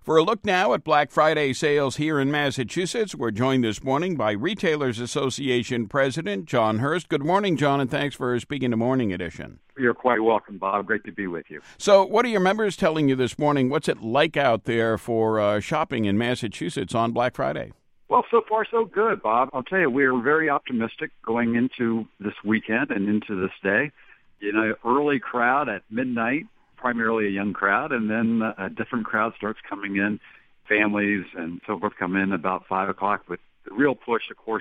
For a look now at Black Friday sales here in Massachusetts, we're joined this morning by Retailers Association President John Hurst. Good morning, John, and thanks for speaking to Morning Edition. You're quite welcome, Bob. Great to be with you. So what are your members telling you this morning? What's it like out there for shopping in Massachusetts on Black Friday? Well, so far so good, Bob. I'll tell you, we're very optimistic going into this weekend and into this day. You know, early crowd at midnight, primarily a young crowd, and then a different crowd starts coming in, families and so forth come in about 5 o'clock. But the real push, of course,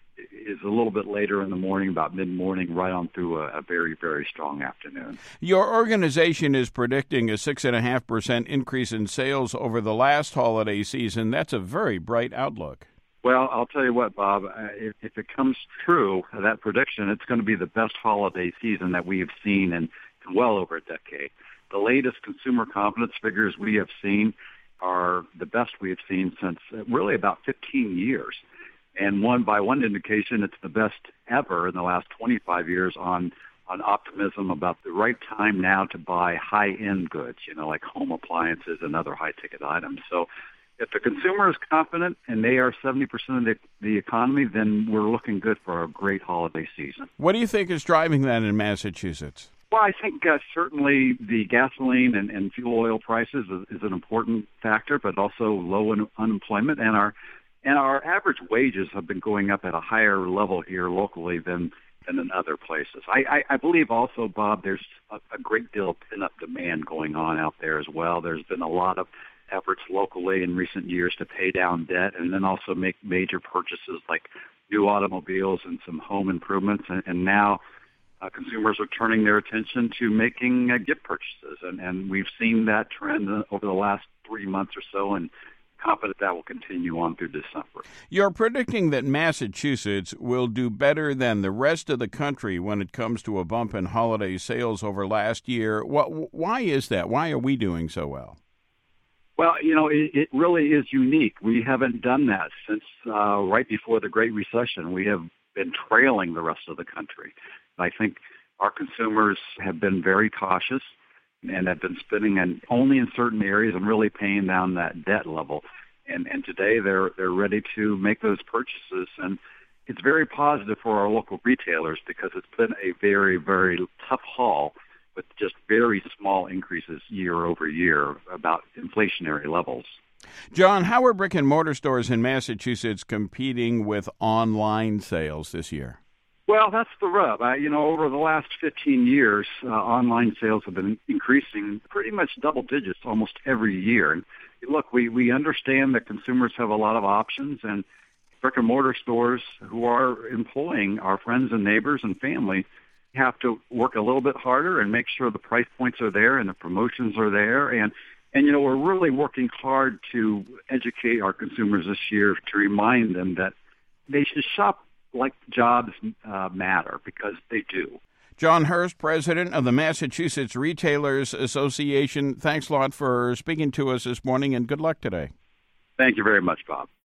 is a little bit later in the morning, about mid-morning, right on through a very, very strong afternoon. Your organization is predicting a 6.5% increase in sales over the last holiday season. That's a very bright outlook. Well, I'll tell you what, Bob, if it comes true, that prediction, it's going to be the best holiday season that we have seen in well over a decade. The latest consumer confidence figures we have seen are the best we have seen since really about 15 years. And by one indication, it's the best ever in the last 25 years on optimism about the right time now to buy high-end goods, like home appliances and other high-ticket items. So if the consumer is confident and they are 70% of the economy, then we're looking good for a great holiday season. What do you think is driving that in Massachusetts? Well, I think certainly the gasoline and fuel oil prices is an important factor, but also low unemployment. And our average wages have been going up at a higher level here locally than in other places. I believe also, Bob, there's a great deal of pent-up demand going on out there as well. There's been a lot of efforts locally in recent years to pay down debt and then also make major purchases like new automobiles and some home improvements. And now consumers are turning their attention to making gift purchases. And we've seen that trend over the last 3 months or so, and confident that will continue on through December. You're predicting that Massachusetts will do better than the rest of the country when it comes to a bump in holiday sales over last year. Why is that? Why are we doing so well? Well, it really is unique. We haven't done that since right before the Great Recession. We have been trailing the rest of the country. I think our consumers have been very cautious and have been spending only in certain areas and really paying down that debt level. And today they're ready to make those purchases. And it's very positive for our local retailers because it's been a very, very tough haul with just very small increases year over year about inflationary levels. John, how are brick and mortar stores in Massachusetts competing with online sales this year? Well, that's the rub. Over the last 15 years, online sales have been increasing pretty much double digits almost every year. And look, we understand that consumers have a lot of options, and brick and mortar stores who are employing our friends and neighbors and family have to work a little bit harder and make sure the price points are there and the promotions are there. And we're really working hard to educate our consumers this year to remind them that they should shop like jobs matter, because they do. John Hurst, president of the Massachusetts Retailers Association, thanks a lot for speaking to us this morning, and good luck today. Thank you very much, Bob.